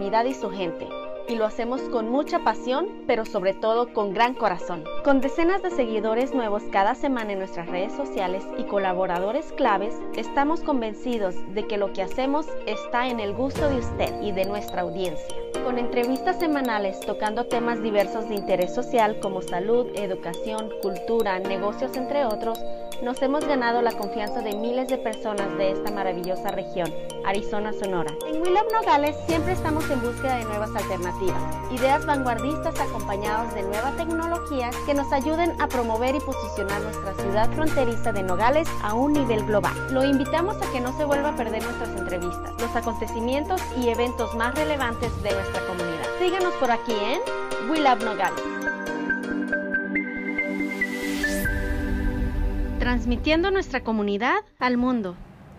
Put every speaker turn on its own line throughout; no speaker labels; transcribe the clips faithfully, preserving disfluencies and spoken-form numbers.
comunidad y su gente. Y lo hacemos con mucha pasión, pero sobre todo con gran corazón. Con decenas de seguidores nuevos cada semana en nuestras redes sociales y colaboradores claves, estamos convencidos de que lo que hacemos está en el gusto de usted y de nuestra audiencia. Con entrevistas semanales tocando temas diversos de interés social como salud, educación, cultura, negocios, entre otros, nos hemos ganado la confianza de miles de personas de esta maravillosa región, Arizona, Sonora. En We Love Nogales siempre estamos en búsqueda de nuevas alternativas, ideas vanguardistas acompañadas de nuevas tecnologías que nos ayuden a promover y posicionar nuestra ciudad fronteriza de Nogales a un nivel global. Lo invitamos a que no se vuelva a perder nuestras entrevistas, los acontecimientos y eventos más relevantes de nuestra comunidad. Síganos por aquí en We Love Nogales. Transmitiendo nuestra comunidad al mundo.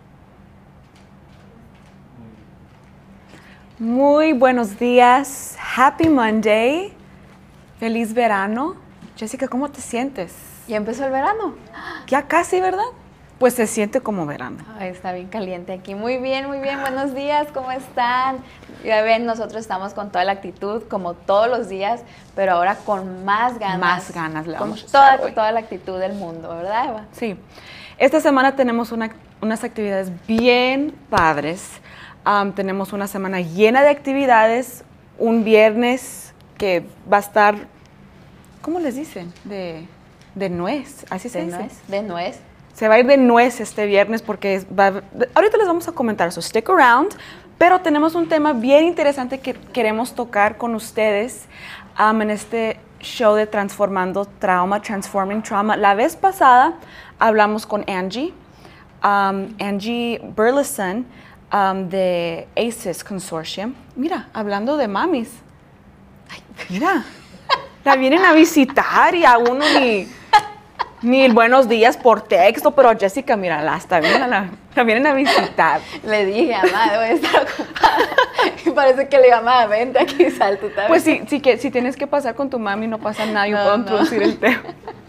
Muy buenos días, Happy Monday, feliz verano. Jessica, ¿cómo te sientes?
¿Ya empezó el verano?
Ya casi, ¿verdad? Pues se siente como verano.
Ay, está bien caliente aquí. Muy bien, muy bien. Buenos días, ¿cómo están? Ya ven, nosotros estamos con toda la actitud, como todos los días, pero ahora con más ganas.
Más ganas le
Con
vamos a
toda,
echar hoy.
toda la actitud del mundo, ¿verdad, Eva?
Sí. Esta semana tenemos una- unas actividades bien padres. Um, tenemos una semana llena de actividades. Un viernes que va a estar, ¿cómo les dicen? De, de nuez, así se
De
dice.
nuez. De nuez.
Se va a ir de nuez este viernes porque es- va, ahorita les vamos a comentar, so stick around, pero tenemos un tema bien interesante que queremos tocar con ustedes um, en este show de Transformando Trauma, Transforming Trauma. La vez pasada hablamos con Angie, um, Angie Burleson um, de A C E S Consortium. Mira, hablando de mamis. Ay, mira, la vienen a visitar y a uno ni... Ni el buenos días por texto, pero Jessica, mira, la, está bien, la, la vienen a visitar.
Le dije, mamá, debo de estar ocupada. Y parece que le llamaba, vente aquí, sal tú también.
Pues sí, sí que, si tienes que pasar con tu mami, no pasa nada, yo
No,
puedo
no.
introducir el tema.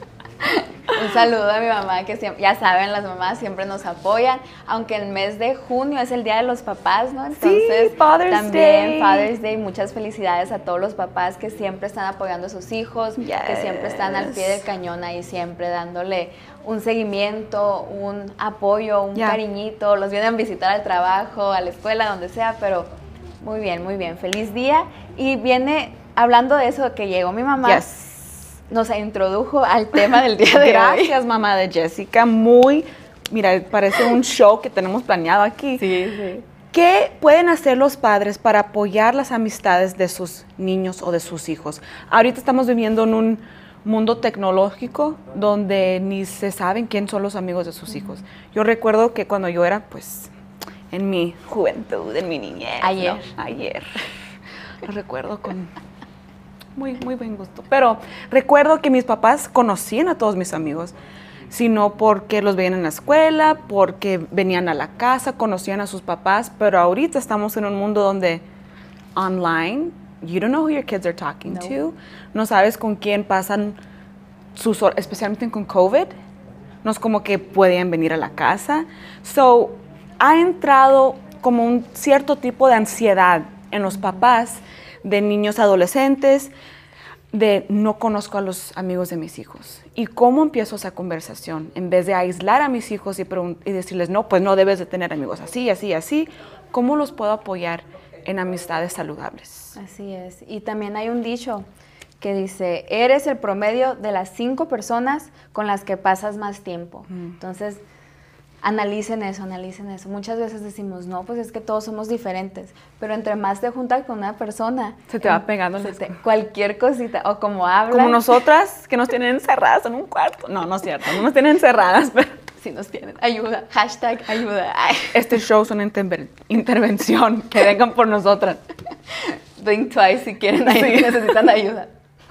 Un saludo a mi mamá, que siempre, ya saben, las mamás siempre nos apoyan, aunque el mes de junio es el Día de los Papás, ¿no? Entonces,
Father's Day.
también Father's Day, muchas felicidades a todos los papás que siempre están apoyando a sus hijos,
Yes.
que siempre están al pie del cañón ahí, siempre dándole un seguimiento, un apoyo, un
Yeah.
cariñito, los vienen a visitar al trabajo, a la escuela, donde sea, pero muy bien, muy bien, feliz día. Y viene, hablando de eso, que llegó mi mamá,
Yes.
nos introdujo al tema del día de hoy.
Gracias, mamá de Jessica. Muy, mira, parece un show que tenemos planeado aquí.
Sí, sí.
¿Qué pueden hacer los padres para apoyar las amistades de sus niños o de sus hijos? Ahorita estamos viviendo en un mundo tecnológico donde ni se saben quién son los amigos de sus hijos. Yo recuerdo que cuando yo era, pues, en mi juventud, en mi niñez.
Ayer.
¿no? Ayer. Lo recuerdo con muy, muy buen gusto. Pero recuerdo que mis papás conocían a todos mis amigos, sino porque los veían en la escuela, porque venían a la casa, conocían a sus papás, pero ahorita estamos en un mundo donde online, you don't know who your kids are talking
No.
to, no sabes con quién pasan sus horas, especialmente con COVID, no es como que podían venir a la casa. So, ha entrado como un cierto tipo de ansiedad en los papás de niños adolescentes, de no conozco a los amigos de mis hijos. ¿Y cómo empiezo esa conversación? En vez de aislar a mis hijos y, pregun- y decirles, no, pues no debes de tener amigos así, así, así, ¿cómo los puedo apoyar en amistades saludables?
Así es. Y también hay un dicho que dice, eres el promedio de las cinco personas con las que pasas más tiempo.
Mm.
Entonces, analicen eso, analicen eso. Muchas veces decimos, no, pues es que todos somos diferentes, pero entre más te juntas con una persona,
Se te va
em,
pegando
se
las-
te- cualquier cosita, o como hablan.
Como nosotras, que nos tienen encerradas en un cuarto. No, no es cierto, no nos tienen encerradas, pero
Si nos tienen, ayuda, hashtag ayuda. Ay.
este show es una interve- intervención, que vengan por nosotras.
Think twice si quieren, ahí
Sí.
necesitan ayuda.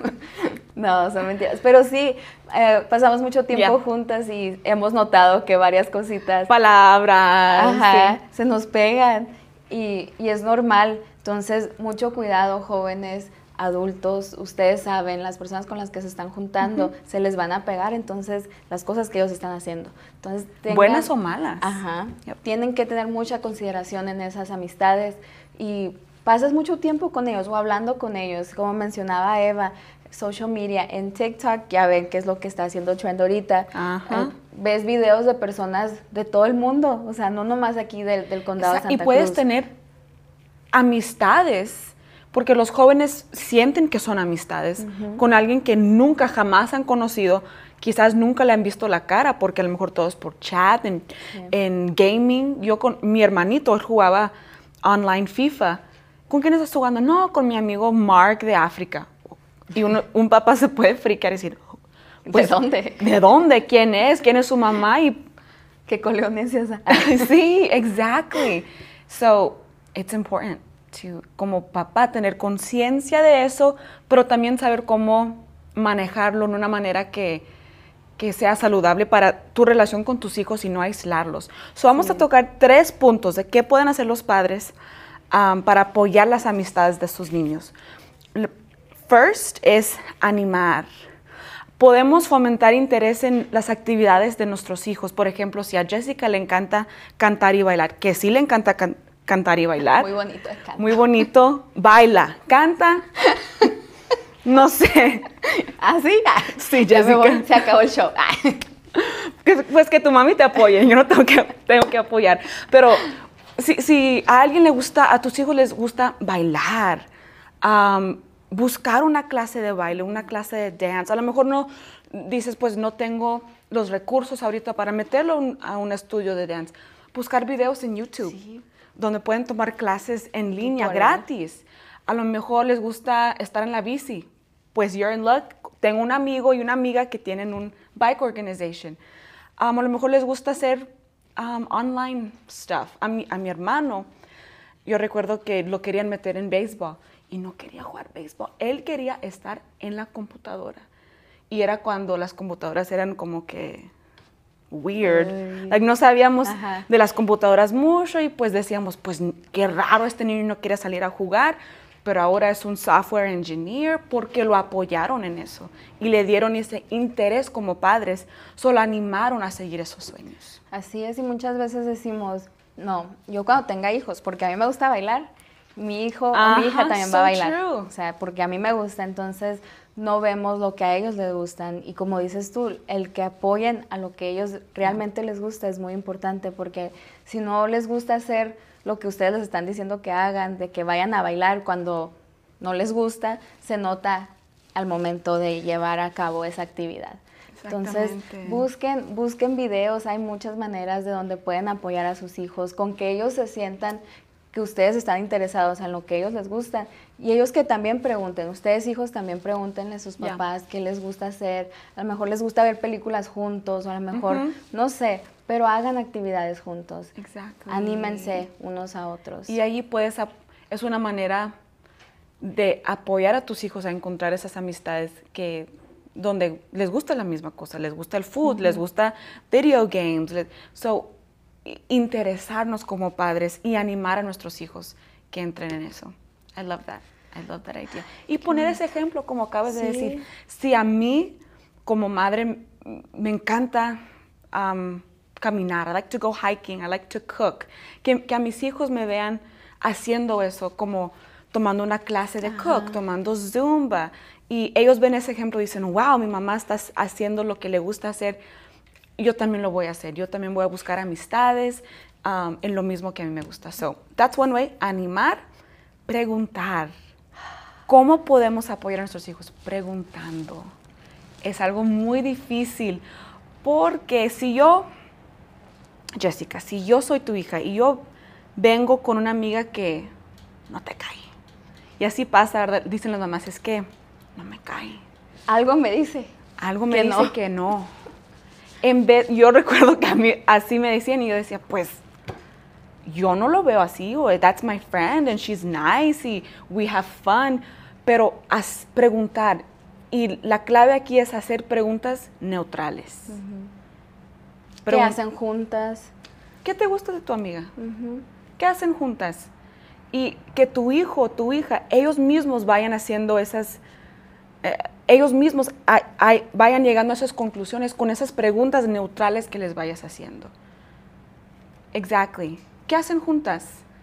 No, son mentiras. Pero sí, eh, pasamos mucho tiempo
Ya.
juntas y hemos notado que varias cositas
Palabras.
ajá,
sí.
se nos pegan y, y es normal. Entonces, mucho cuidado, jóvenes, adultos. Ustedes saben, las personas con las que se están juntando se les van a pegar, entonces, las cosas que ellos están haciendo. Entonces, tengan-
Buenas o malas.
Ajá.
Yep.
Tienen que tener mucha consideración en esas amistades y pasas mucho tiempo con ellos o hablando con ellos, como mencionaba Eva, social media, en TikTok, ya ven qué es lo que está haciendo trend ahorita.
Ajá.
Eh, ves videos de personas de todo el mundo, o sea, no nomás aquí del, del condado de Santa
Y puedes
Cruz.
tener amistades, porque los jóvenes sienten que son amistades uh-huh. con alguien que nunca jamás han conocido, quizás nunca le han visto la cara, porque a lo mejor todo es por chat, en, sí. en gaming. Yo con mi hermanito, él jugaba online FIFA. ¿Con quién estás jugando? No, con mi amigo Mark de África. Y uno, un papá se puede fricar y decir,
pues, ¿de dónde?
¿De dónde? ¿Quién es? ¿Quién es su mamá? Y
¿qué coleón es esa?
Sí, exactly. So, it's important to, como papá, tener conciencia de eso, pero también saber cómo manejarlo de una manera que, que sea saludable para tu relación con tus hijos y no aislarlos. So, vamos sí. a tocar tres puntos de qué pueden hacer los padres um, para apoyar las amistades de sus niños. First es animar. Podemos fomentar interés en las actividades de nuestros hijos. Por ejemplo, si a Jessica le encanta cantar y bailar, que sí le encanta can- cantar y bailar.
Muy bonito, canta.
Muy bonito, baila, canta. No sé.
¿Ah, sí?
Sí,
ya
Jessica.
Me voy, se acabó el show.
Pues que tu mami te apoye, yo no tengo que, tengo que apoyar. Pero si, si a alguien le gusta, a tus hijos les gusta bailar, um, buscar una clase de baile, una clase de dance. A lo mejor no dices, pues no tengo los recursos ahorita para meterlo a un estudio de dance. Buscar videos en YouTube, sí. donde pueden tomar clases en línea gratis. A lo mejor les gusta estar en la bici. Pues you're in luck. Tengo un amigo y una amiga que tienen un bike organization. Um, a lo mejor les gusta hacer um, online stuff. A mi, a mi hermano, yo recuerdo que lo querían meter en béisbol. Y no quería jugar béisbol. Él quería estar en la computadora. Y era cuando las computadoras eran como que weird. Like, no sabíamos Ajá. de las computadoras mucho y pues decíamos, pues qué raro, este niño no quiere salir a jugar. Pero ahora es un software engineer porque lo apoyaron en eso. Y le dieron ese interés como padres. Solo animaron a seguir esos sueños.
Así es, y muchas veces decimos, no, yo cuando tenga hijos, porque a mí me gusta bailar, mi hijo
Ajá,
o mi hija también
so
va a bailar,
true.
o sea, porque a mí me gusta, entonces no vemos lo que a ellos les gustan y como dices tú, el que apoyen a lo que ellos realmente les gusta es muy importante porque si no les gusta hacer lo que ustedes les están diciendo que hagan, de que vayan a bailar cuando no les gusta, se nota al momento de llevar a cabo esa actividad. Entonces, busquen, busquen videos, hay muchas maneras de donde pueden apoyar a sus hijos, con que ellos se sientan que ustedes están interesados en lo que a ellos les gusta y ellos que también pregunten, ustedes hijos también pregúntenle a sus papás yeah. qué les gusta hacer, a lo mejor les gusta ver películas juntos o a lo mejor, uh-huh. no sé, pero hagan actividades juntos,
exactly.
anímense unos a otros.
Y ahí puedes, es una manera de apoyar a tus hijos a encontrar esas amistades que donde les gusta la misma cosa, les gusta el food, uh-huh. les gusta video games, les, so interesarnos como padres y animar a nuestros hijos que entren en eso. I love that. I love that idea. Y poner ese ejemplo, como acabas sí. de decir. Si a mí, como madre, me encanta um, caminar, I like to go hiking, I like to cook, que, que a mis hijos me vean haciendo eso, como tomando una clase de Ajá. cook, tomando Zumba, y ellos ven ese ejemplo y dicen, wow, mi mamá está haciendo lo que le gusta hacer, yo también lo voy a hacer, yo también voy a buscar amistades um, en lo mismo que a mí me gusta. So, that's one way, animar, preguntar. ¿Cómo podemos apoyar a nuestros hijos? Preguntando. Es algo muy difícil, porque si yo, Jessica, si yo soy tu hija y yo vengo con una amiga que no te cae, y así pasa, ¿verdad? Dicen las mamás, es que no me cae.
Algo me dice.
Algo me dice no. que no. En vez, yo recuerdo que a mí así me decían y yo decía, pues, yo no lo veo así, o that's my friend and she's nice y we have fun, pero as, preguntar, y la clave aquí es hacer preguntas neutrales.
Uh-huh. Pregun- ¿Qué hacen juntas?
¿Qué te gusta de tu amiga?
Uh-huh.
¿Qué hacen juntas? Y que tu hijo o tu hija, ellos mismos vayan haciendo esas... Eh, ellos mismos a, a, vayan llegando a esas conclusiones con esas preguntas neutrales que les vayas haciendo. Exactly. ¿Qué hacen juntas?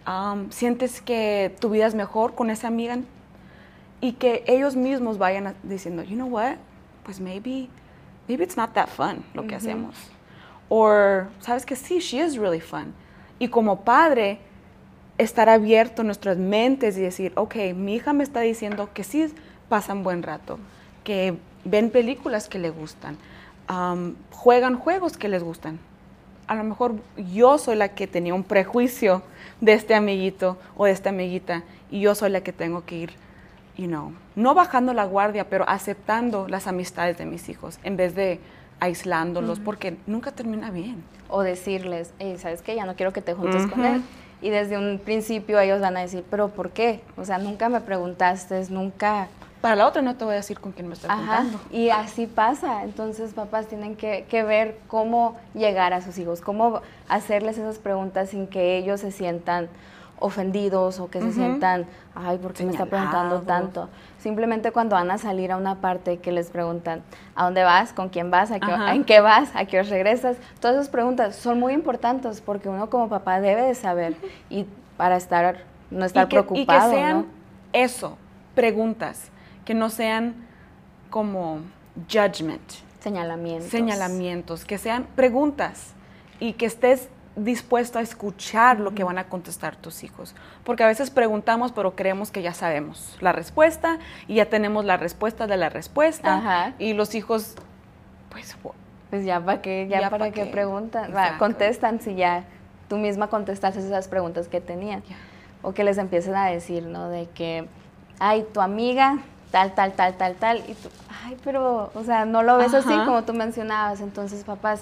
Um, sientes que tu vida es mejor con esa amiga y que ellos mismos vayan a, diciendo, you know what, pues maybe, maybe it's not that fun lo que uh-huh. hacemos. O, sabes que sí, she is really fun. Y como padre, estar abierto en nuestras mentes y decir, ok, mi hija me está diciendo que sí pasan buen rato, que ven películas que le gustan, um, juegan juegos que les gustan. A lo mejor yo soy la que tenía un prejuicio de este amiguito o de esta amiguita y yo soy la que tengo que ir, you know, no bajando la guardia, pero aceptando las amistades de mis hijos en vez de aislándolos, uh-huh. porque nunca termina bien.
O decirles, hey, ¿sabes qué? Ya no quiero que te juntes uh-huh. con él. Y desde un principio ellos van a decir, ¿pero por qué? O sea, nunca me preguntaste, nunca...
Para la otra no te voy a decir con quién me estoy juntando.
Y así pasa. Entonces, papás tienen que, que ver cómo llegar a sus hijos, cómo hacerles esas preguntas sin que ellos se sientan ofendidos o que uh-huh. se sientan, ay, ¿por qué me está preguntando tanto? Simplemente cuando van a salir a una parte que les preguntan, ¿a dónde vas? ¿Con quién vas? ¿A qué, uh-huh. ¿En qué vas? ¿A qué hora regresas? Todas esas preguntas son muy importantes porque uno como papá debe de saber y para estar, no estar
y que,
preocupado.
Y que sean
¿no?
eso, preguntas, que no sean como judgment.
Señalamientos.
Señalamientos, que sean preguntas y que estés dispuesto a escuchar lo que van a contestar tus hijos. Porque a veces preguntamos, pero creemos que ya sabemos la respuesta y ya tenemos la respuesta de la respuesta.
Ajá.
Y los hijos, pues...
Pues ya para qué, ya, ya para pa qué, qué preguntan, va, contestan si ya tú misma contestaste esas preguntas que tenían. Yeah. O que les empiecen a decir, ¿no? De que, ay, tu amiga... tal, tal, tal, tal, tal, y tú, ay, pero, o sea, no lo ves Ajá. así como tú mencionabas. Entonces, papás,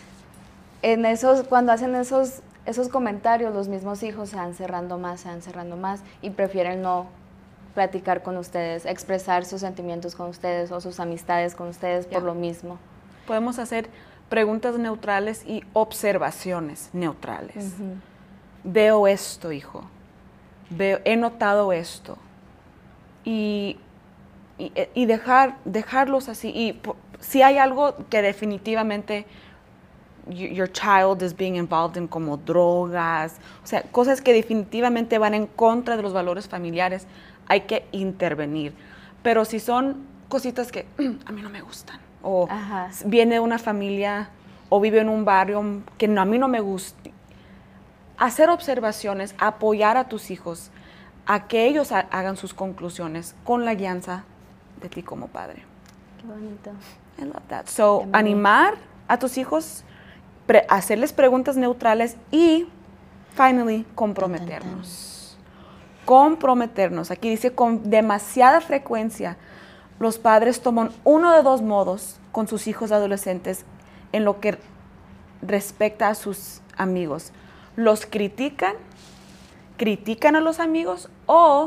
en esos, cuando hacen esos, esos comentarios, los mismos hijos se van cerrando más, se van cerrando más, y prefieren no platicar con ustedes, expresar sus sentimientos con ustedes, o sus amistades con ustedes yeah. por lo mismo.
Podemos hacer preguntas neutrales y observaciones neutrales. Uh-huh. Veo esto, hijo, Veo, he notado esto, y... Y, y dejar, dejarlos así. Y por, si hay algo que definitivamente you, your child is being involved in, como drogas, o sea, cosas que definitivamente van en contra de los valores familiares, hay que intervenir. Pero si son cositas que a mí no me gustan, o Ajá. viene de una familia, o vive en un barrio que no, a mí no me gusta, hacer observaciones, apoyar a tus hijos, a que ellos ha, hagan sus conclusiones con la guianza de ti como padre.
Qué bonito.
I love that. So, animar a tus hijos, pre hacerles preguntas neutrales y, finally, comprometernos. Comprometernos. Aquí dice, con demasiada frecuencia, los padres toman uno de dos modos con sus hijos adolescentes en lo que respecta a sus amigos. Los critican, critican a los amigos o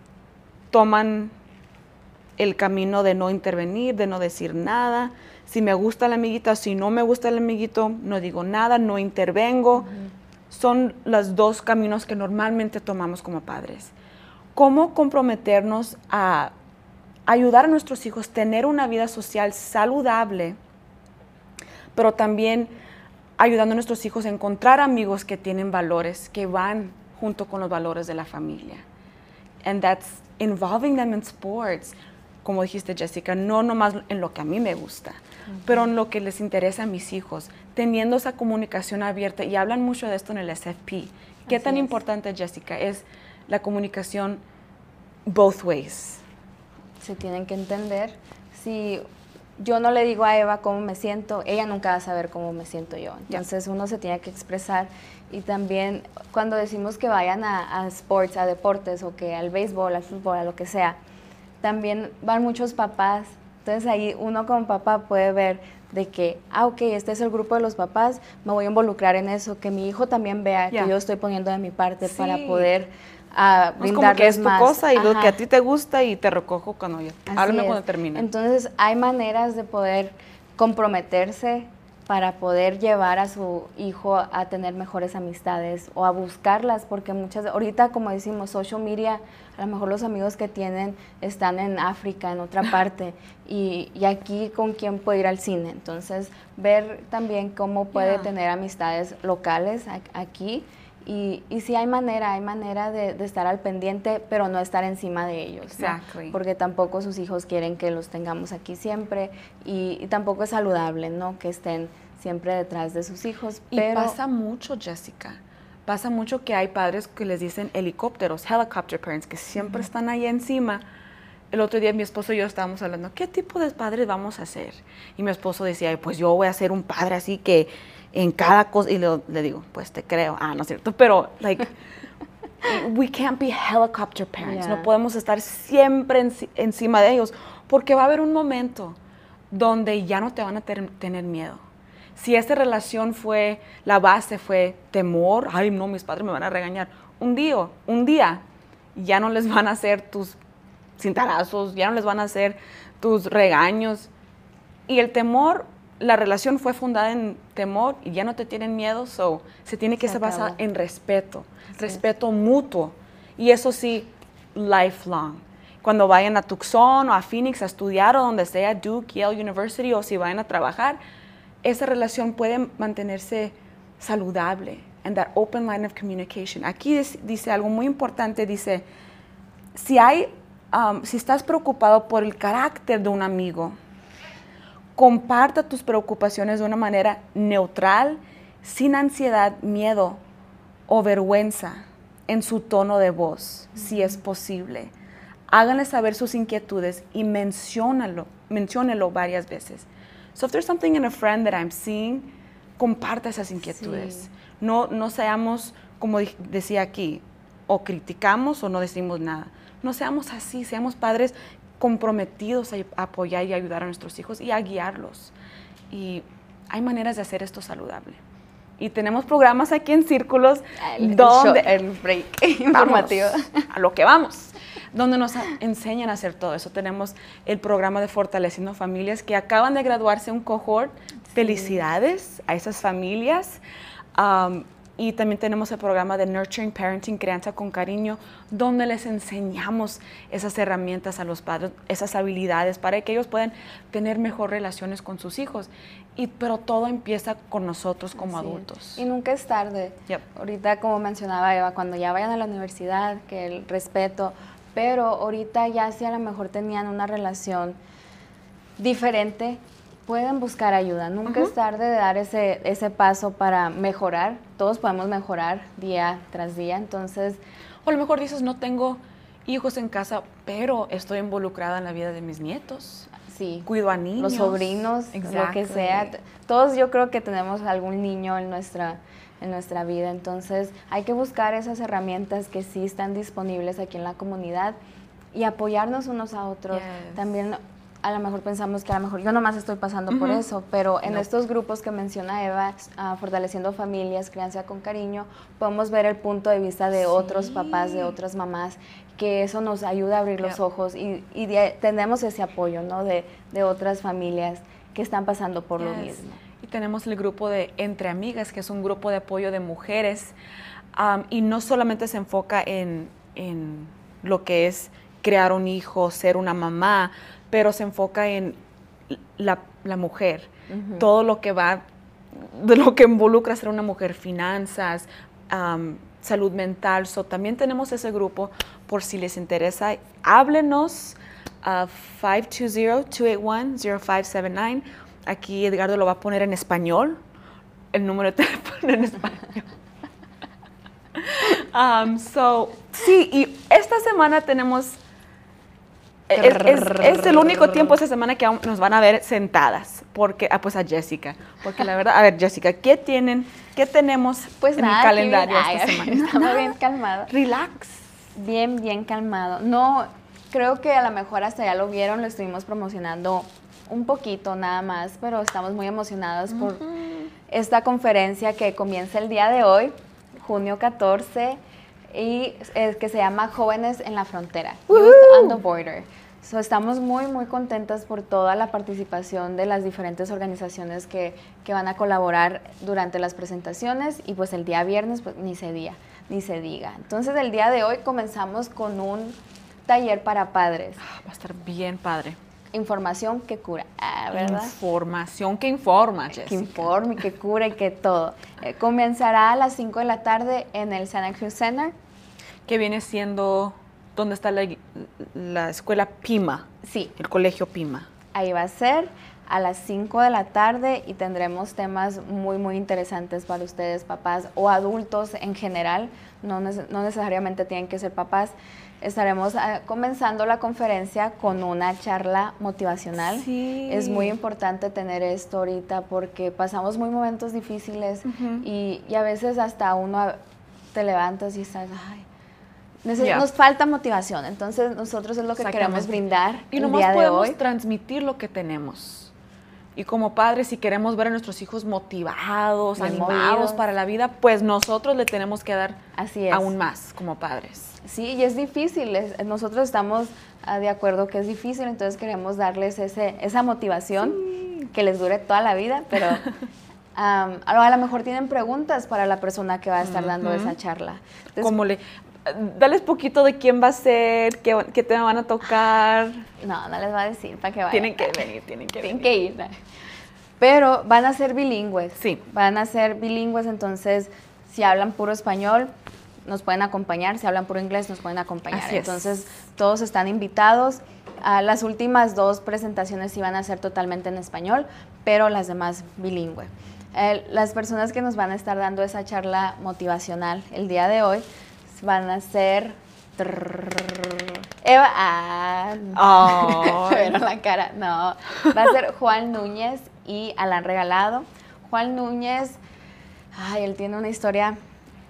toman el camino de no intervenir, de no decir nada. Si me gusta la amiguita, si no me gusta el amiguito, no digo nada, no intervengo. Uh-huh. Son los dos caminos que normalmente tomamos como padres. ¿Cómo comprometernos a ayudar a nuestros hijos a tener una vida social saludable, pero también ayudando a nuestros hijos a encontrar amigos que tienen valores, que van junto con los valores de la familia? And that's involving them in sports. Como dijiste, Jessica, no nomás en lo que a mí me gusta, uh-huh. pero en lo que les interesa a mis hijos, teniendo esa comunicación abierta, y hablan mucho de esto en el S F P. ¿Qué Así tan es. importante, Jessica, es la comunicación both ways?
Se tienen que entender. Si yo no le digo a Eva cómo me siento, ella nunca va a saber cómo me siento yo. Entonces yeah. uno se tiene que expresar. Y también cuando decimos que vayan a, a sports, a deportes, o que al béisbol, al fútbol, a lo que sea, también van muchos papás. Entonces ahí uno como papá puede ver de que, ah, ok, este es el grupo de los papás, me voy a involucrar en eso, que mi hijo también vea yeah. que yo estoy poniendo de mi parte sí. para poder uh, brindarles más. Es como que es tu
más. cosa y
Ajá.
lo que a ti te gusta y te recojo cuando ya, háblame cuando termine.
Entonces hay maneras de poder comprometerse para poder llevar a su hijo a tener mejores amistades o a buscarlas, porque muchas, ahorita como decimos, social media, a lo mejor los amigos que tienen están en África, en otra parte, y, y aquí con quién puede ir al cine. Entonces, ver también cómo puede yeah. tener amistades locales aquí Y, y sí hay manera, hay manera de, de estar al pendiente, pero no estar encima de ellos,
Exactly.
¿no? Porque tampoco sus hijos quieren que los tengamos aquí siempre y, y tampoco es saludable, ¿no? Que estén siempre detrás de sus hijos.
Y
pero
pasa mucho, Jessica, pasa mucho que hay padres que les dicen helicópteros, helicopter parents, que siempre uh-huh. están ahí encima. El otro día mi esposo y yo estábamos hablando, ¿qué tipo de padres vamos a ser? Y mi esposo decía, pues yo voy a ser un padre así que en cada cosa, y le, le digo, pues te creo, ah, no es cierto, pero, like, we can't be helicopter parents, yeah. no podemos estar siempre en, encima de ellos, porque va a haber un momento donde ya no te van a ter, tener miedo. Si esta relación fue, la base fue temor, ay no, mis padres me van a regañar, un día, un día, ya no les van a hacer tus cintarazos, ya no les van a hacer tus regaños, y el temor, la relación fue fundada en temor y ya no te tienen miedo, so, se tiene que se basar en respeto, sí. respeto mutuo. Y eso sí, lifelong. Cuando vayan a Tucson o a Phoenix a estudiar o donde sea, Duke, Yale University, o si vayan a trabajar, esa relación puede mantenerse saludable. And that open line of communication. Aquí es, dice algo muy importante, dice, si, hay, um, si estás preocupado por el carácter de un amigo, comparta tus preocupaciones de una manera neutral, sin ansiedad, miedo o vergüenza en su tono de voz, mm-hmm. si es posible. Háganle saber sus inquietudes y menciónalo, menciónelo varias veces. So if there's something in a friend that I'm seeing, comparta esas inquietudes. Sí. No, no seamos, como decía aquí, o criticamos o no decimos nada. No seamos así, seamos padres comprometidos a apoyar y ayudar a nuestros hijos y a guiarlos. Y hay maneras de hacer esto saludable. Y tenemos programas aquí en Círculos
el,
donde...
El, show, el break informativo.
A lo que vamos. Donde nos enseñan a hacer todo eso. Tenemos el programa de Fortaleciendo Familias que acaban de graduarse un cohort. Sí. Felicidades a esas familias. Um, Y también tenemos el programa de Nurturing Parenting, Crianza con Cariño, donde les enseñamos esas herramientas a los padres, esas habilidades para que ellos puedan tener mejor relaciones con sus hijos. Y, pero todo empieza con nosotros como
sí.
adultos.
Y nunca es tarde.
Yep.
Ahorita, como mencionaba Eva, cuando ya vayan a la universidad, que el respeto, pero ahorita ya si a lo mejor tenían una relación diferente, pueden buscar ayuda. Nunca uh-huh. es tarde de dar ese, ese paso para mejorar. Todos podemos mejorar día tras día, entonces...
O a lo mejor dices, no tengo hijos en casa, pero estoy involucrada en la vida de mis nietos.
Sí.
Cuido a niños.
Los sobrinos, exactly. Lo que sea. Todos yo creo que tenemos algún niño en nuestra, en nuestra vida, entonces hay que buscar esas herramientas que sí están disponibles aquí en la comunidad y apoyarnos unos a otros.
Yes.
También... a lo mejor pensamos que a lo mejor yo nomás estoy pasando uh-huh. por eso, pero en no. estos grupos que menciona Eva, uh, Fortaleciendo Familias, Crianza con Cariño, podemos ver el punto de vista de sí. otros papás, de otras mamás, que eso nos ayuda a abrir yep. los ojos y, y de, tenemos ese apoyo, ¿no? de, de otras familias que están pasando por yes. lo mismo.
Y tenemos el grupo de Entre Amigas, que es un grupo de apoyo de mujeres, um, y no solamente se enfoca en, en lo que es crear un hijo, ser una mamá, pero se enfoca en la, la mujer, uh-huh. todo lo que va, de lo que involucra ser una mujer, finanzas, um, salud mental. So, también tenemos ese grupo, por si les interesa, háblenos a uh, five two zero, two eight one, zero five seven nine. Aquí Edgardo lo va a poner en español, el número de teléfono en español. um, so, sí, y esta semana tenemos... Es, es, es el único tiempo esta semana que nos van a ver sentadas, porque, ah, pues a Jessica, porque la verdad, a ver Jessica, ¿qué tienen, qué tenemos
pues
en
nada,
el calendario
bien,
esta
ay,
semana?
Estamos
Nada.
bien calmados.
Relax.
Bien, bien calmado. No, creo que a lo mejor hasta ya lo vieron, lo estuvimos promocionando un poquito nada más, pero estamos muy emocionados uh-huh. por esta conferencia que comienza el día de hoy, junio catorce, y es que se llama Jóvenes en la Frontera,
uh-huh.
Youth on the Border. So, estamos muy, muy contentas por toda la participación de las diferentes organizaciones que, que van a colaborar durante las presentaciones y pues el día viernes pues ni se diga, ni se diga. Entonces el día de hoy comenzamos con un taller para padres.
Va a estar bien padre.
información que cura, ah, ¿verdad?
Información que informa, Jessica.
Que informe, que cura y que todo. Eh, comenzará a las cinco de la tarde en el Santa Cruz Center.
Que viene siendo, ¿dónde está la, la escuela Pima?
Sí.
El colegio Pima.
Ahí va a ser a las cinco de la tarde y tendremos temas muy, muy interesantes para ustedes, papás o adultos en general. No, no necesariamente tienen que ser papás. Estaremos uh, comenzando la conferencia con una charla motivacional.
Sí.
Es muy importante tener esto ahorita porque pasamos muy momentos difíciles uh-huh. y, y a veces hasta uno te levantas y estás, ay, neces- yeah. nos falta motivación. Entonces nosotros es lo que queremos brindar
y
el
nomás
día de
podemos
hoy.
transmitir lo que tenemos. Y como padres, si queremos ver a nuestros hijos motivados,
Bien
animados
movidos.
para la vida, pues nosotros le tenemos que dar
Así es.
aún más como padres.
Sí, y es difícil. Es, nosotros estamos uh, de acuerdo que es difícil, entonces queremos darles ese, esa motivación sí. que les dure toda la vida, pero um, a lo mejor tienen preguntas para la persona que va a estar uh-huh. dando esa charla. Entonces,
¿Cómo le...? Dales poquito de quién va a ser, qué, qué tema van a tocar.
No, no les va a decir para que vayan.
Tienen que venir, tienen que
tienen
venir.
que ir. Pero van a ser bilingües.
Sí.
Van a ser bilingües, entonces si hablan puro español, nos pueden acompañar. Si hablan puro inglés, nos pueden acompañar.
Así es.
Entonces todos están invitados. Uh, las últimas dos presentaciones sí van a ser totalmente en español, pero las demás bilingüe. Eh, las personas que nos van a estar dando esa charla motivacional el día de hoy van a ser Eva, ah,
oh.
pero la cara, no, va a ser Juan Núñez y Alan Regalado. Juan Núñez, ay, él tiene una historia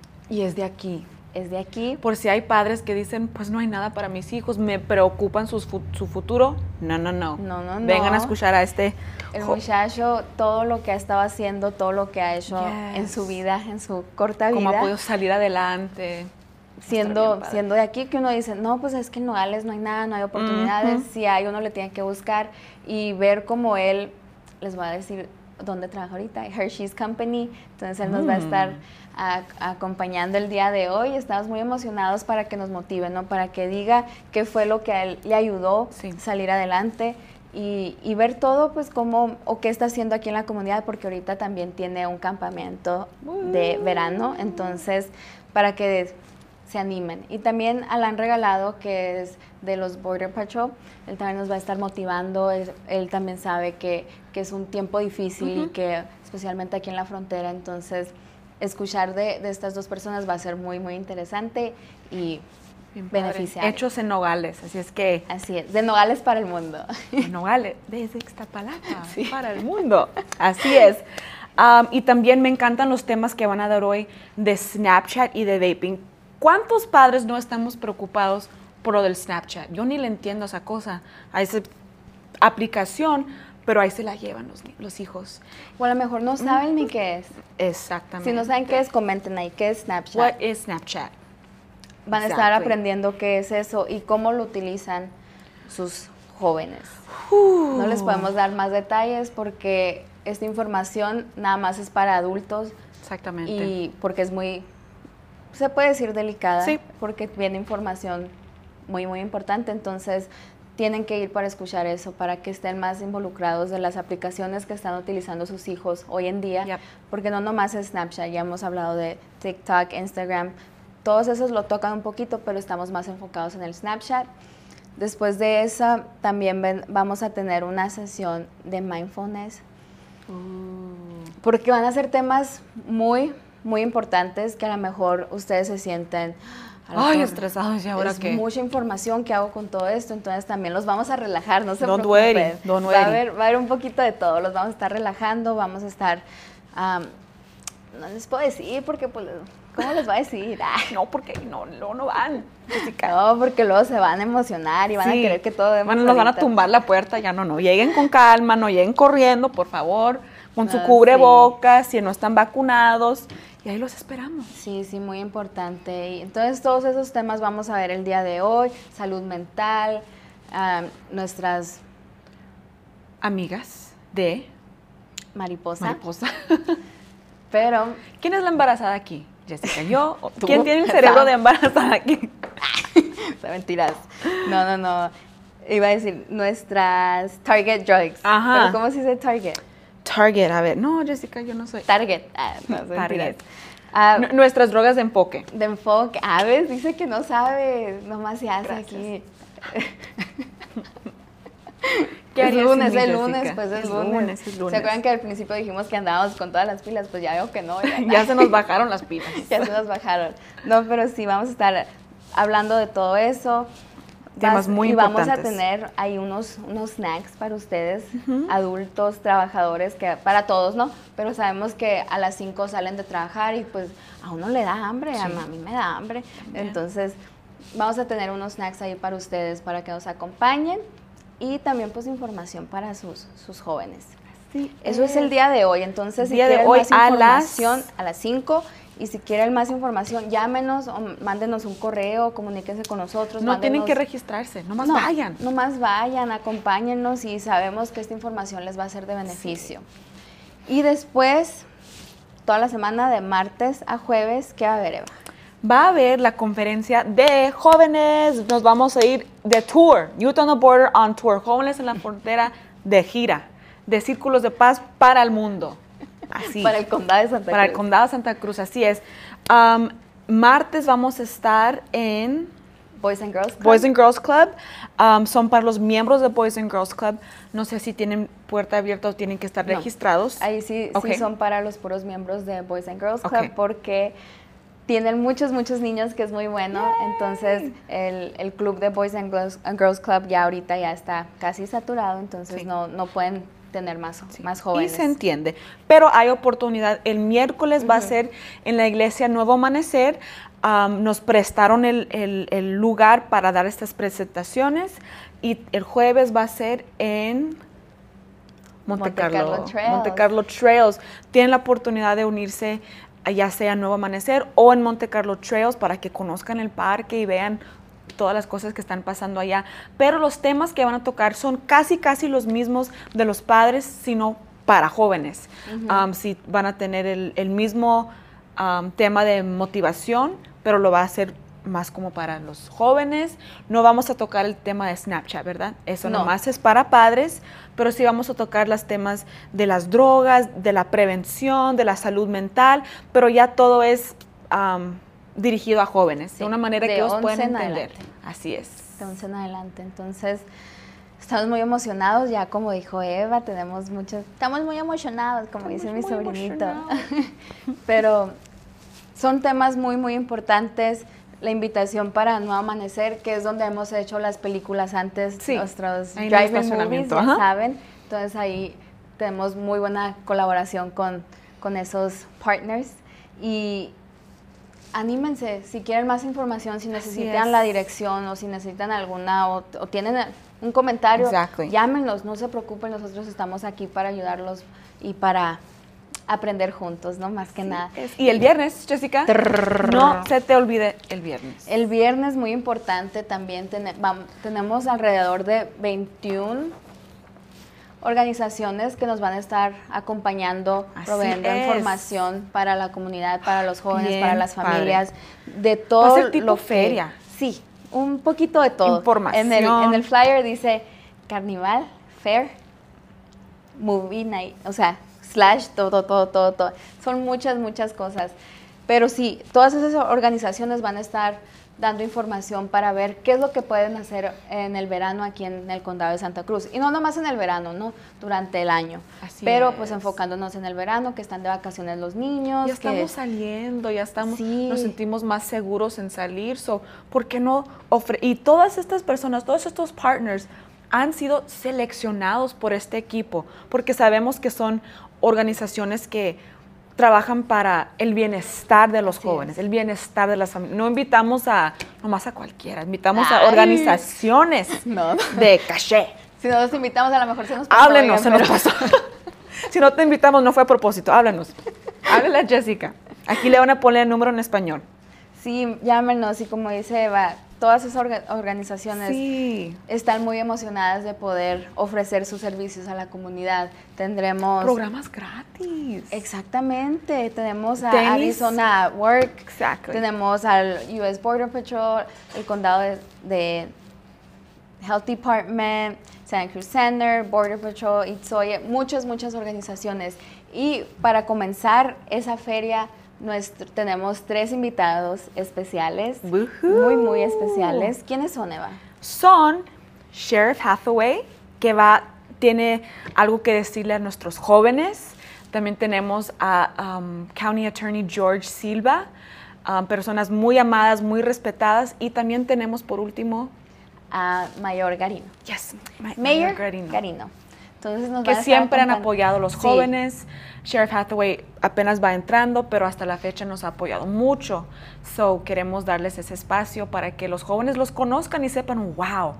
y es de aquí.
Es de aquí.
Por si hay padres que dicen, pues no hay nada para mis hijos, me preocupan sus fu- su futuro. No, no, no.
No, no, no.
Vengan a escuchar a este
El muchacho, todo lo que ha estado haciendo, todo lo que ha hecho
yes.
en su vida, en su corta vida.
Cómo ha podido salir adelante.
Siendo, siendo de aquí, que uno dice, no, pues es que en Nogales no hay nada, no hay oportunidades. Uh-huh. Si hay, uno le tiene que buscar y ver cómo él, les voy a decir dónde trabaja ahorita, Hershey's Company. Entonces él nos mm. va a estar a, acompañando el día de hoy. Estamos muy emocionados para que nos motive, ¿no? Para que diga qué fue lo que a él le ayudó
sí.
salir adelante y, y ver todo, pues, cómo o qué está haciendo aquí en la comunidad, porque ahorita también tiene un campamento uh. de verano. Entonces, para que se animen. Y también Alan Regalado, que es de los Border Patrol, él también nos va a estar motivando. Él, él también sabe que, que es un tiempo difícil uh-huh. y que especialmente aquí en la frontera, entonces escuchar de, de estas dos personas va a ser muy, muy interesante y beneficiario.
Hechos en Nogales, así es que...
Así es, de Nogales para el mundo.
De Nogales, desde Ixtapalapa sí. para el mundo, así es. Um, y también me encantan los temas que van a dar hoy de Snapchat y de vaping. ¿Cuántos padres no estamos preocupados por lo del Snapchat? Yo ni le entiendo esa cosa, a esa aplicación, pero ahí se la llevan los, los hijos.
O a lo mejor no saben mm. ni qué es.
Exactamente.
Si no saben qué es, comenten ahí, ¿qué es Snapchat?
What is Snapchat?
Van a exactly. estar aprendiendo qué es eso y cómo lo utilizan sus jóvenes. Uh. No les podemos dar más detalles porque esta información nada más es para adultos.
Exactamente.
Y porque es muy... se puede decir delicada,
sí.
porque viene información muy, muy importante, entonces tienen que ir para escuchar eso, para que estén más involucrados de las aplicaciones que están utilizando sus hijos hoy en día,
yep.
porque no nomás es Snapchat, ya hemos hablado de TikTok, Instagram, todos esos lo tocan un poquito, pero estamos más enfocados en el Snapchat. Después de eso, también ven, vamos a tener una sesión de mindfulness, uh. porque van a ser temas muy... muy importantes que a lo mejor ustedes se sienten
ay, estresados y ahora
es
qué.
Mucha información que hago con todo esto, entonces también los vamos a relajar, no se
don't
preocupen.
Worry, don't
va, a haber, va a haber un poquito de todo, los vamos a estar relajando, vamos a estar, um, no les puedo decir porque pues, ¿cómo les va a decir? Ah.
No, porque no, no, no van, Jessica.
No, porque luego se van a emocionar y van sí. a querer que todo demos
bueno, nos van a tumbar la puerta, ya no, no, lleguen con calma, no lleguen corriendo, por favor, con su
ah,
cubrebocas, sí. si no están vacunados. Y ahí los esperamos.
Sí, sí, muy importante. Y entonces todos esos temas vamos a ver el día de hoy, salud mental, um, nuestras...
amigas de...
Mariposa.
Mariposa.
Pero...
¿Quién es la embarazada aquí? Jessica, ¿yo? ¿Quién tiene el cerebro de embarazada aquí?
Mentiras. No, no, no. iba a decir nuestras Target Drugs.
Ajá.
Pero ¿cómo se dice Target?
Target, a ver. No, Jessica, yo no soy.
Target. Ah, no, son
Target.
mentiras. Ah,
N- nuestras drogas de enfoque.
de enfoque. A ver, dice que no sabe. Nomás se hace
Gracias.
aquí.
¿Qué
Es
harías
lunes,
sin mí,
es lunes,
Jessica?
pues es,
Es
lunes.
lunes, es lunes.
¿Se acuerdan que al principio dijimos que andábamos con todas las pilas? Pues ya veo que no. Ya,
Ya se nos bajaron las pilas.
ya se nos bajaron. No, pero sí, vamos a estar hablando de todo eso.
Temas
Vas-
muy
y vamos a
importantes.
tener ahí unos, unos snacks para ustedes, adultos, trabajadores, que para todos, ¿no? Pero sabemos que a las cinco salen de trabajar y pues a uno le da hambre, a a mí me da hambre. Entonces, vamos a tener unos snacks ahí para ustedes, para que nos acompañen y también pues información para sus, sus jóvenes.
Sí,
Eso es el día de hoy, entonces si
Día de
quieren
hoy
más
a
información
las-
a las cinco y si quieren más información llámenos o mándenos un correo, comuníquense con nosotros.
No tienen
mándenos-
que registrarse, nomás
no,
vayan.
Nomás vayan, acompáñennos y sabemos que esta información les va a ser de beneficio. Y después, toda la semana de martes a jueves, ¿qué va a haber, Eva?
Va a haber la conferencia de jóvenes. Nos vamos a ir de tour. Youth on the Border on Tour. Jóvenes en la frontera de gira. De círculos de paz para el mundo. Así.
Para el condado de Santa
Para el
Cruz.
condado de Santa Cruz, así es. Um, martes vamos a estar en
Boys and Girls Club.
Boys and Girls Club. Um, son para los miembros de Boys and Girls Club. No sé si tienen puerta abierta o tienen que estar
No.
registrados.
Ahí sí,
Ok.
sí son para los puros miembros de Boys and Girls Club
Ok.
porque tienen muchos, muchos niños que es muy bueno. Entonces, el, el club de Boys and Girls, and Girls Club ya ahorita ya está casi saturado, entonces
Sí.
no, no pueden tener más, más
Y
jóvenes.
se entiende. Pero hay oportunidad. El miércoles va a ser en la iglesia Nuevo Amanecer. Um, nos prestaron el, el- el lugar para dar estas presentaciones. Y el jueves va a ser en Monte,
Monte
Carlo,
Carlo Trails.
Monte Carlo Trails. Tienen la oportunidad de unirse a ya sea en Nuevo Amanecer o en Monte Carlo Trails para que conozcan el parque y vean todas las cosas que están pasando allá. Pero los temas que van a tocar son casi, casi los mismos de los padres, sino para jóvenes. Um, sí, van a tener el, el mismo um, tema de motivación, pero lo va a hacer más como para los jóvenes. No vamos a tocar el tema de Snapchat, ¿verdad? Eso
No.
nomás es para padres, pero sí vamos a tocar los temas de las drogas, de la prevención, de la salud mental, pero ya todo es um, dirigido a jóvenes,
Sí,
de una manera
de
que ellos
once
pueden
en
entender.
adelante.
Así es.
Entonces, en adelante. Entonces, estamos muy emocionados, ya como dijo Eva, tenemos muchos, estamos muy emocionados, como dice mi
muy
sobrinito.
emocionados.
Pero son temas muy, muy importantes. La invitación para Nuevo Amanecer, que es donde hemos hecho las películas antes,
Sí,
nuestros
ahí en el
drive-in movies,
estacionamiento,
ya
ajá.
saben. Entonces ahí tenemos muy buena colaboración con, con esos partners. Y anímense, si quieren más información, si necesitan
es.
la dirección o si necesitan alguna o, o tienen un comentario,
Exactly.
llámenos, no se preocupen, nosotros estamos aquí para ayudarlos y para aprender juntos, ¿no? Más que nada.
Es- Y el viernes, Jessica, no se te olvide el viernes.
El viernes, muy importante, también tene- vam- tenemos alrededor de veintiuna organizaciones que nos van a estar acompañando,
Así
proveyendo
es.
información para la comunidad, para los jóvenes,
Bien
para las
padre.
familias, de todo
Va a ser tipo
lo que-
feria.
Sí, un poquito de todo.
Información.
En el, en el flyer dice Carnival, Fair, Movie Night, o sea, slash, todo, todo, todo, todo. Son muchas, muchas cosas. Pero sí, todas esas organizaciones van a estar dando información para ver qué es lo que pueden hacer en el verano aquí en el condado de Santa Cruz. Y no nomás en el verano, ¿no? Durante el año.
Así
Pero
es.
pues enfocándonos en el verano, que están de vacaciones los niños.
Ya
que-
estamos saliendo, ya estamos,
Sí.
nos sentimos más seguros en salir. So, ¿por qué no ofre- Y todas estas personas, todos estos partners han sido seleccionados por este equipo, porque sabemos que son organizaciones que trabajan para el bienestar de los
Así
jóvenes,
es.
el bienestar de las familias. No invitamos a, nomás a cualquiera, invitamos a
Ay.
organizaciones
No.
de caché.
Si no los invitamos, a lo mejor se nos pasó,
Háblenos,
oigan,
se nos
pero-
pasó. Si no te invitamos, no fue a propósito. Háblanos. Háblale a Jessica. Aquí le van a poner el número en español.
Sí, llámenos y como dice Eva, todas esas orga- organizaciones
Sí.
están muy emocionadas de poder ofrecer sus servicios a la comunidad. Tendremos...
Programas gratis.
Exactamente, tenemos a
Tenis.
Arizona at Work,
Exactly.
tenemos al U S Border Patrol, el condado de, de Health Department, Santa Cruz Center, Border Patrol, Itzoye, muchas, muchas organizaciones. Y para comenzar esa feria, nuestro, tenemos tres invitados especiales,
Woohoo.
muy, muy especiales. ¿Quiénes son, Eva?
Son Sheriff Hathaway, que va, tiene algo que decirle a nuestros jóvenes. También tenemos a um, County Attorney George Silva, um, personas muy amadas, muy respetadas. Y también tenemos, por último,
A Mayor Garino.
yes, Ma-
Mayor,
Mayor Garino.
Garino. Entonces nos
Que
van a estar
siempre han
acompañ-
apoyado a los
Sí.
jóvenes. Sheriff Hathaway apenas va entrando, pero hasta la fecha nos ha apoyado mucho. So, queremos darles ese espacio para que los jóvenes los conozcan y sepan, wow,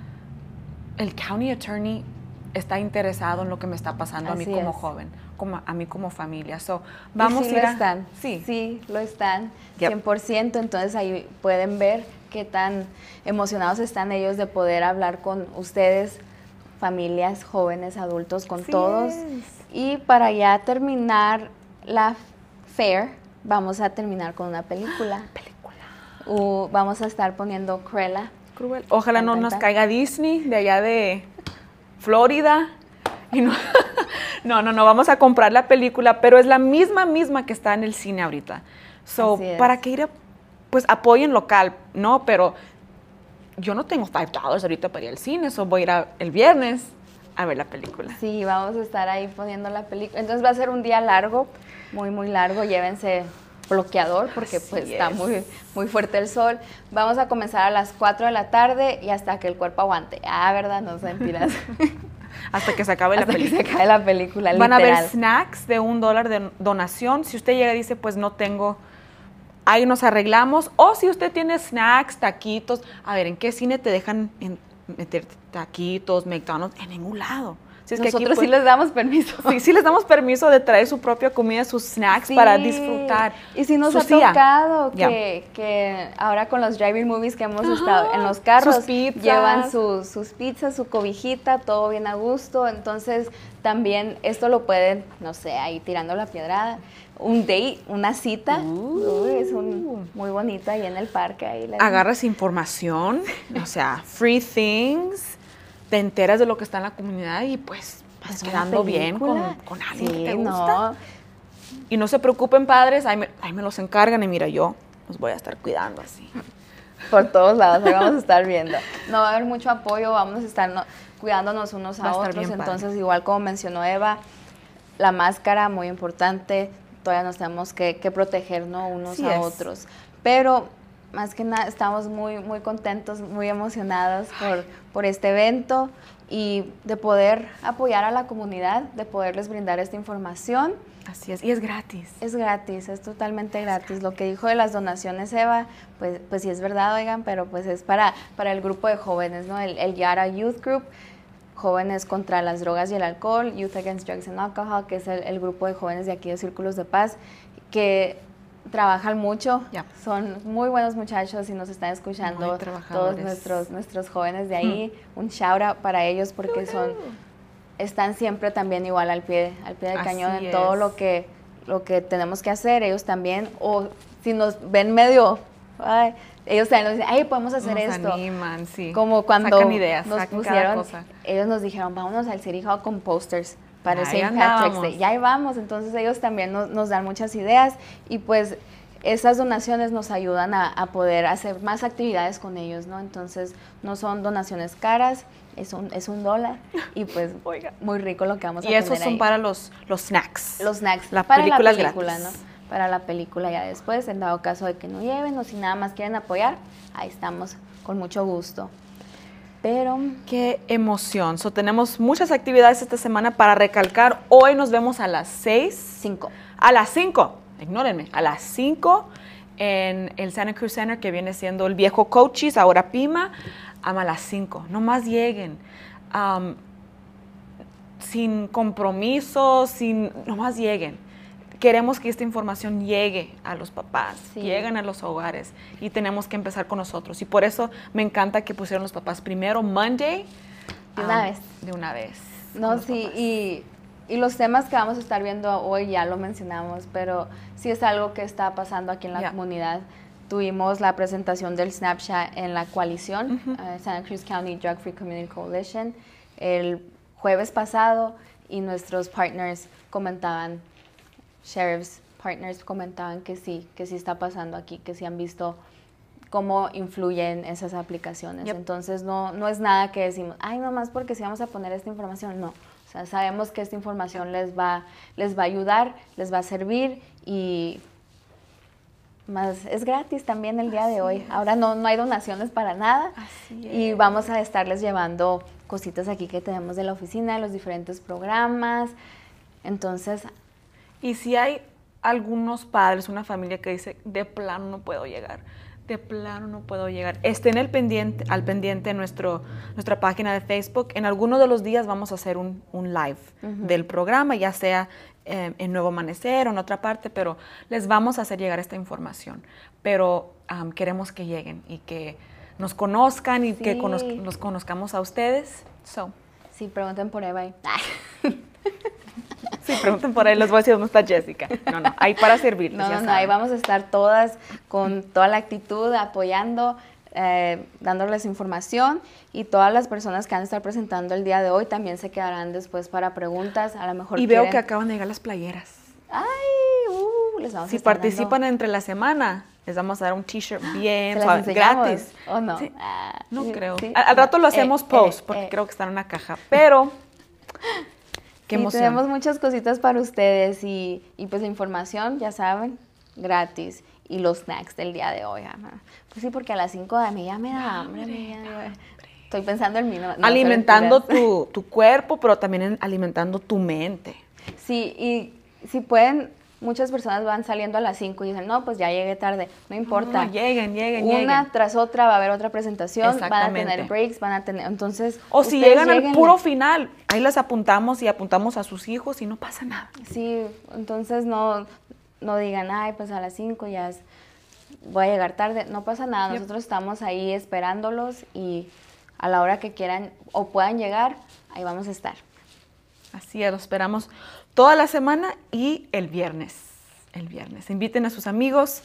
el County Attorney está interesado en lo que me está pasando
Así
a mí como
es.
joven, como, a mí como familia. So,
Y
vamos
sí
a ir
lo
a-
están.
Sí.
Sí, lo están.
Yep.
cien por ciento. Entonces ahí pueden ver qué tan emocionados están ellos de poder hablar con ustedes, familias, jóvenes, adultos, con
Así
todos.
es.
Y para ya terminar la fair, vamos a terminar con una película.
Película.
Uh, vamos a estar poniendo Cruella.
Cruel. Ojalá
Tan,
no
tan,
nos
tan.
caiga Disney de allá de Florida. Y no, no, no, no, vamos a comprar la película, pero es la misma, misma que está en el cine ahorita. So,
Así es.
para que ir a, pues apoyen local, ¿no? Pero yo no tengo five dollars ahorita para ir al cine, so voy a ir a- el viernes a ver la película.
Sí, vamos a estar ahí poniendo la película. Entonces va a ser un día largo, muy, muy largo. Llévense bloqueador porque
Así
pues está
es.
muy, muy fuerte el sol. Vamos a comenzar a las cuatro de la tarde y hasta que el cuerpo aguante. Ah, ¿verdad? No son mentiras.
Hasta que se acabe la
hasta que
película.
se acabe la película,
Van a
literal.
haber snacks de un dólar de donación. Si usted llega y dice, pues no tengo, ahí nos arreglamos. O si usted tiene snacks, taquitos. A ver, ¿en qué cine te dejan en- meter taquitos, McDonald's? En ningún lado. Si es que aquí,
Nosotros sí
pues,
les damos permiso.
sí, sí les damos permiso de traer su propia comida, sus snacks
Sí.
para disfrutar.
Y si nos
Su
ha
silla.
tocado
Ya.
que, que ahora con los driving movies que hemos
Ajá.
estado en los carros,
Sus pizzas.
llevan su- sus pizzas, su cobijita, todo bien a gusto. Entonces también esto lo pueden, no sé, ahí tirando la piedrada. Un date, una cita,
Uh.
Uy, es un, muy bonito ahí en el parque. Ahí les-
Agarras información, o sea, free things, te enteras de lo que está en la comunidad y pues vas
Es una
quedando bien con,
película.
con alguien
Sí,
que te
no.
gusta. Y no se preocupen, padres, ahí me, ahí me los encargan y mira, yo los voy a estar cuidando así.
Por todos lados, ahí vamos a estar viendo. No va a haber mucho apoyo, vamos a estar no- cuidándonos unos
Va a
a
estar
otros.
bien padre.
Entonces, igual como mencionó Eva, la máscara, muy importante, todavía nos tenemos que, que proteger, ¿no? Unos
Así
a
es.
otros. Pero, más que nada, estamos muy, muy contentos, muy emocionados por, por este evento y de poder apoyar a la comunidad, de poderles brindar esta información.
Así es, y es gratis.
Es gratis, es totalmente gratis. Lo que dijo de las donaciones, Eva, pues, pues sí es verdad, oigan, pero pues es para, para el grupo de jóvenes, ¿no? El, el Yara Youth Group, Jóvenes contra las Drogas y el Alcohol, Youth Against Drugs and Alcohol, que es el, el grupo de jóvenes de aquí de Círculos de Paz, que trabajan mucho,
Ya.
son muy buenos muchachos y nos están escuchando
Muy trabajadores.
todos nuestros, nuestros jóvenes de ahí. Un shout out para ellos porque son, están siempre también igual al pie, al pie del
Así
cañón en todo
es.
lo que, lo que tenemos que hacer, ellos también, o si nos ven medio, ay, ellos también nos dicen, ay, podemos hacer
Nos
esto.
animan, sí.
Como cuando
Sacan ideas,
nos
sacan cada
pusieron,
cosa.
ellos nos dijeron, vámonos al City Hall con posters para el
Ahí
Saint Patrick's
andábamos.
Day. Ya ahí vamos, entonces ellos también nos, nos dan muchas ideas y pues esas donaciones nos ayudan a, a poder hacer más actividades con ellos, ¿no? Entonces no son donaciones caras, es un, es un dólar y pues
Oiga.
muy rico lo que vamos a
Y esos
tener
son
ahí.
para los, los snacks.
Los snacks
La
para
película
la
es
película,
gratis.
¿no? Para la película ya después, en dado caso de que no lleven o si nada más quieren apoyar, ahí estamos con mucho gusto. Pero
Qué emoción. So, tenemos muchas actividades esta semana para recalcar. Hoy nos vemos a las seis.
cinco.
A las cinco. Ignórenme. A las cinco en el Santa Cruz Center, que viene siendo el viejo Cochise, ahora Pima. A las cinco. No más lleguen. Um, sin compromiso, sin... No más lleguen. Queremos que esta información llegue a los papás,
Sí.
lleguen a los hogares y tenemos que empezar con nosotros. Y por eso me encanta que pusieron los papás primero Monday.
De una
um,
vez.
De una vez. con
No,
los
sí,
papás.
y, y los temas que vamos a estar viendo hoy ya lo mencionamos, pero sí es algo que está pasando aquí en la
Ya.
comunidad. tuvimos la presentación del Snapchat en la coalición, uh-huh. uh, Santa Cruz County Drug Free Community Coalition, el jueves pasado, y nuestros partners comentaban, sheriffs, partners comentaban que sí, que sí está pasando aquí, que sí han visto cómo influyen esas aplicaciones. Yep. Entonces no, no es nada que decimos, ay, nomás porque sí vamos a poner esta información, no. O sea, sabemos que esta información les va, les va a ayudar, les va a servir, y más es gratis también el día
Así
de hoy.
Es.
Ahora no, no hay donaciones para nada.
Así
y
es.
Vamos a estarles llevando cositas aquí que tenemos de la oficina, de los diferentes programas. Entonces,
y si hay algunos padres, una familia que dice, de plano no puedo llegar, de plano no puedo llegar, estén el pendiente, al pendiente en nuestro, nuestra página de Facebook. En alguno de los días vamos a hacer un, un live uh-huh. del programa, ya sea eh, en Nuevo Amanecer o en otra parte, pero les vamos a hacer llegar esta información. Pero um, queremos que lleguen y que nos conozcan y sí. que conoz nos conozcamos a ustedes. So.
Sí, pregunten por Eva.
Sí, pregunten por ahí, les voy a decir dónde está Jessica. No, no, ahí para servirles.
No,
ya
no, no,
saben.
ahí vamos a estar todas con toda la actitud, apoyando, eh, dándoles información, y todas las personas que van a estar presentando el día de hoy también se quedarán después para preguntas. A lo mejor
Y
quieren...
veo que acaban de llegar las playeras.
Ay, uh, les vamos
si
a estar
participan
dando...
entre la semana, les vamos a dar un t-shirt bien
¿Se
suave,
las enseñamos?
gratis.
¿O no?
Sí.
Ah,
No
sí,
creo.
sí.
Al, al rato lo hacemos
Eh,
post,
eh,
porque
eh.
creo que está en una caja, pero... Qué
sí,
emoción.
Tenemos muchas cositas para ustedes, y, y pues la información, ya saben, gratis, y los snacks del día de hoy. Ajá. Pues sí, porque a las cinco de mí ya me da hambre. hambre, me da hambre. Estoy pensando en mí. No, no
alimentando tu, tu cuerpo, pero también en, alimentando tu mente.
Sí, y si pueden, muchas personas van saliendo a las cinco y dicen, no, pues ya llegué tarde, no importa.
No, lleguen, lleguen,
Una
lleguen.
tras otra va a haber otra presentación, van a tener breaks, van a tener, entonces...
O si llegan al puro final, ahí les apuntamos y apuntamos a sus hijos y no pasa nada.
Sí, entonces no, no digan, ay, pues a las cinco ya es, voy a llegar tarde, no pasa nada, nosotros yep. estamos ahí esperándolos, y a la hora que quieran o puedan llegar, ahí vamos a estar.
Así es, los esperamos toda la semana y el viernes. El viernes. Inviten a sus amigos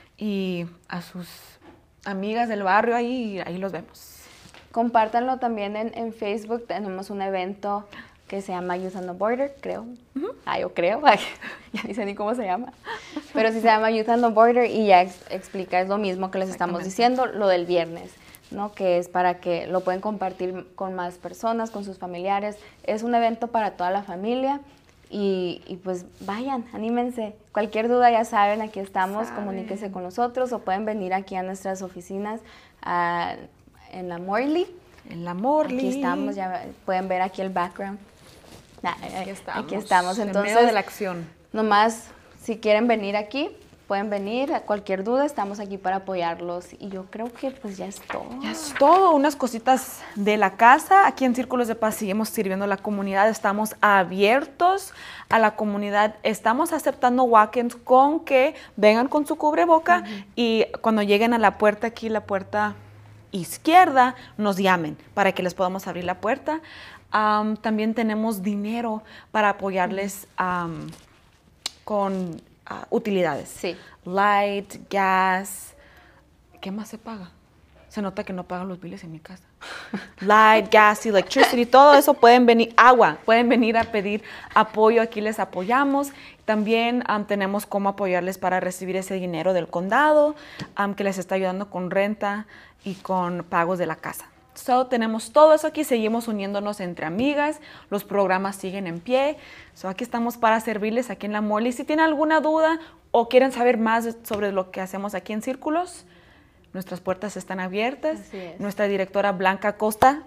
y a sus amigas del barrio, ahí, ahí los vemos.
Compártanlo también en, en Facebook. Tenemos un evento que se llama Youth on the Border, creo. Uh-huh. Ah, yo creo. Ya ni sé ni cómo se llama. Pero sí se llama Youth on the Border, y ya ex explica, es lo mismo que les estamos diciendo, lo del viernes, ¿no? Que es para que lo pueden compartir con más personas, con sus familiares. Es un evento para toda la familia, y, y pues vayan, anímense. Cualquier duda ya saben, aquí estamos, ¿saben? Comuníquense con nosotros, o pueden venir aquí a nuestras oficinas a, en la Morley.
En la Morley.
Aquí estamos, ya pueden ver aquí el background.
Aquí estamos,
aquí estamos. Entonces,
en medio de la acción.
Nomás, si quieren venir aquí, pueden venir. A cualquier duda, estamos aquí para apoyarlos. Y yo creo que pues ya es todo.
Ya es todo. Unas cositas de la casa. Aquí en Círculos de Paz seguimos sirviendo a la comunidad. Estamos abiertos a la comunidad. Estamos aceptando walk-ins con que vengan con su cubreboca. Uh-huh. Y cuando lleguen a la puerta, aquí la puerta izquierda, nos llamen para que les podamos abrir la puerta. Um, también tenemos dinero para apoyarles um, con uh, utilidades.
Sí.
Light, gas. ¿Qué más se paga? Se nota que no pagan los biles en mi casa. Light, gas, electricity, todo eso pueden venir. Agua, pueden venir a pedir apoyo. Aquí les apoyamos. También um, tenemos cómo apoyarles para recibir ese dinero del condado, um, que les está ayudando con renta y con pagos de la casa. So, tenemos todo eso aquí, seguimos uniéndonos entre amigas, los programas siguen en pie. So, aquí estamos para servirles aquí en la Morley. Si tienen alguna duda o quieren saber más sobre lo que hacemos aquí en Círculos, nuestras puertas están abiertas.
Así es.
Nuestra directora Blanca Costa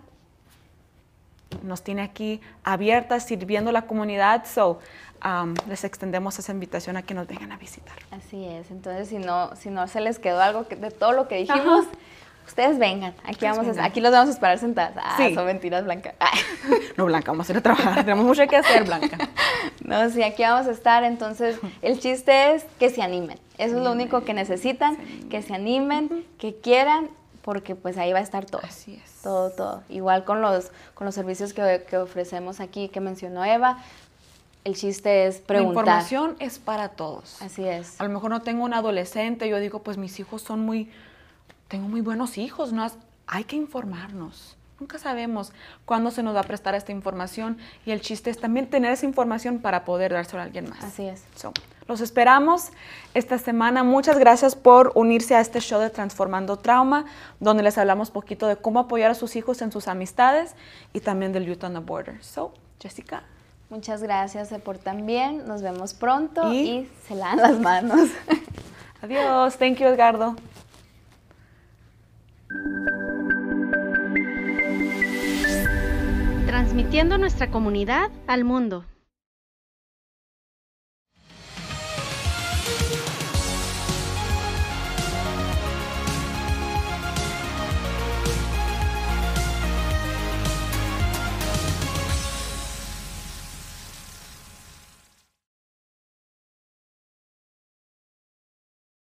nos tiene aquí abiertas, sirviendo a la comunidad. So, um, les extendemos esa invitación a que nos vengan a visitar.
Así es. Entonces, si no, si no se les quedó algo que, de todo lo que dijimos, ajá, ustedes vengan, aquí, ustedes vamos vengan. A, aquí los vamos a esperar sentadas. Ah, sí. Son mentiras, Blanca. Ah.
No, Blanca, vamos a ir a trabajar, tenemos mucho que hacer, Blanca.
No, sí, aquí vamos a estar, entonces el chiste es que se animen. Eso es lo único que necesitan, que se animen, uh-huh, que quieran, porque pues ahí va a estar todo.
Así es.
Todo, todo. Igual con los, con los servicios que, que ofrecemos aquí, que mencionó Eva, el chiste es
La
preguntar.
información es para todos.
Así es.
A lo mejor no tengo un adolescente, yo digo, pues mis hijos son muy, tengo muy buenos hijos, ¿no? Hay que informarnos. Nunca sabemos cuándo se nos va a prestar esta información y el chiste es también tener esa información para poder dársela a alguien más.
Así es.
So, los esperamos esta semana. Muchas gracias por unirse a este show de Transformando Trauma, donde les hablamos poquito de cómo apoyar a sus hijos en sus amistades y también del Youth on the Border. So, Jessica.
Muchas gracias, se portan bien. Nos vemos pronto y,
Y
se lavan las manos.
adiós. Thank you, Edgardo.
Transmitiendo nuestra comunidad al mundo.